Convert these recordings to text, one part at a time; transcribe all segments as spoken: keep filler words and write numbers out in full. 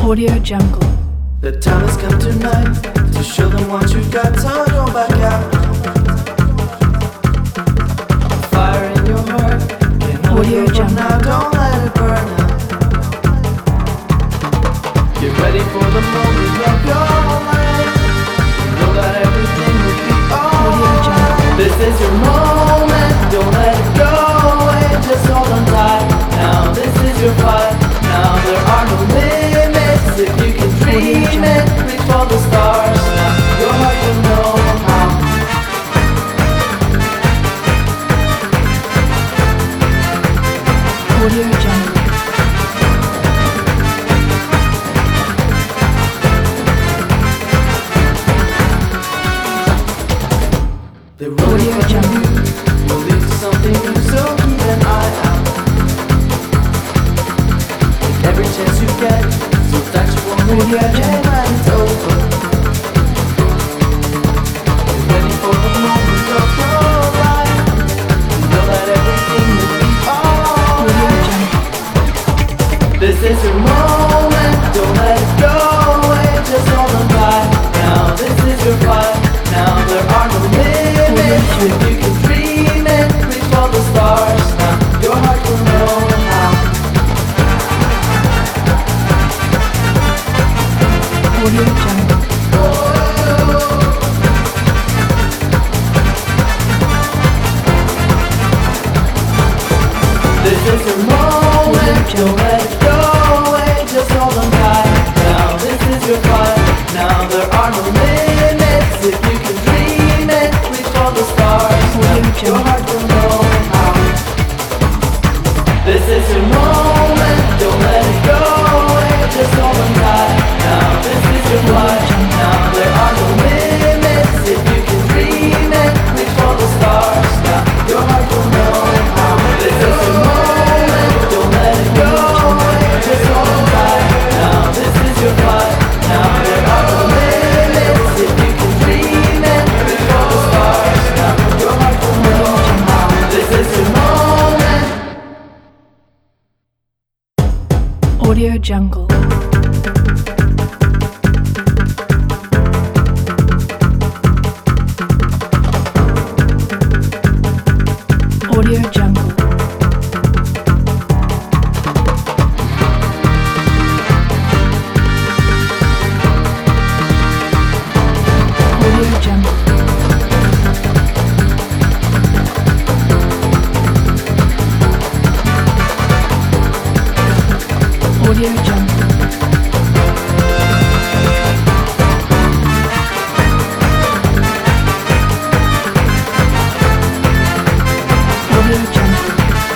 Audio Jungle. The time has come tonight to show them what you got, so go back out. Fire in your heart, can Audio Jungle. Now, don't let it burn out. Get ready for the moment of your life. Know that everything will be alright. This is your moment, don't let it go away. Just hold on tight. Now this is your fight. Now there are no limits. If you can dream it, reach for the stars. Now your heart will know how. Audio Jungle. The road Audio Jungle. will lead to something new, so keep an eye out. Take every chance you get, so that you won't regret it when it's over. Get ready for the moment of your life. You know that everything will be alright. This is your moment, don't let it go away. Just hold on tight. Now this is your fight. Now there are no limits. If you can dream it, reach for the stars. Now your heart will know how. Audio Jungle. This is your moment, don't let it go away. Just hold on tight. Now this is your fight. Now there are no limits. If you can dream it, reach for the stars. Now your heart will know how. This is your moment, don't let it go away. Just hold on tight. Now this is your fight. Now there are no limits. If you can dream it, reach for the stars. Now your heart will know how. This is your moment, don't let it go away. Just hold on tight. Now this is your fight. Now there are no limits. If you can dream it, reach for the stars. Now your heart will know how. This is your moment. Audio Jungle. Audio Jungle. Audio Jungle. Audio Jungle. Audio Jungle.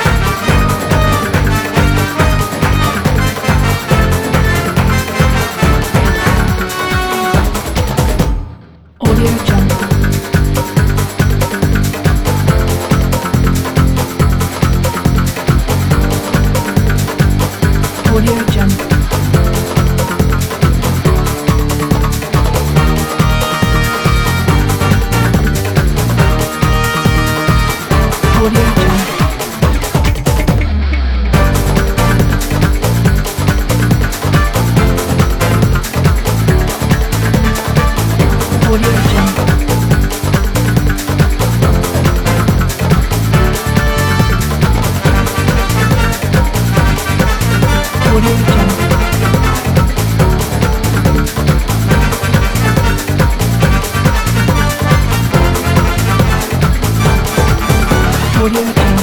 Audio Jungle. Audio Jungle. Audio Jungle. Audio Jungle. Audio Jungle. Audio Jungle.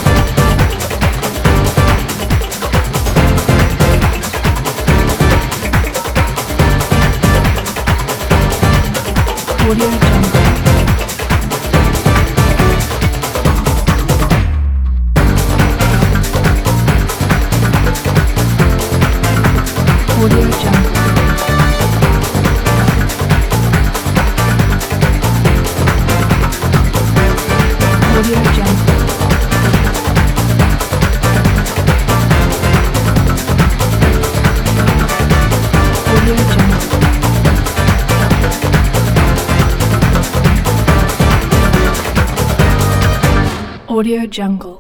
Audio Jungle. Audio Jungle. Audio Jungle. Audio Jungle. Audio Jungle.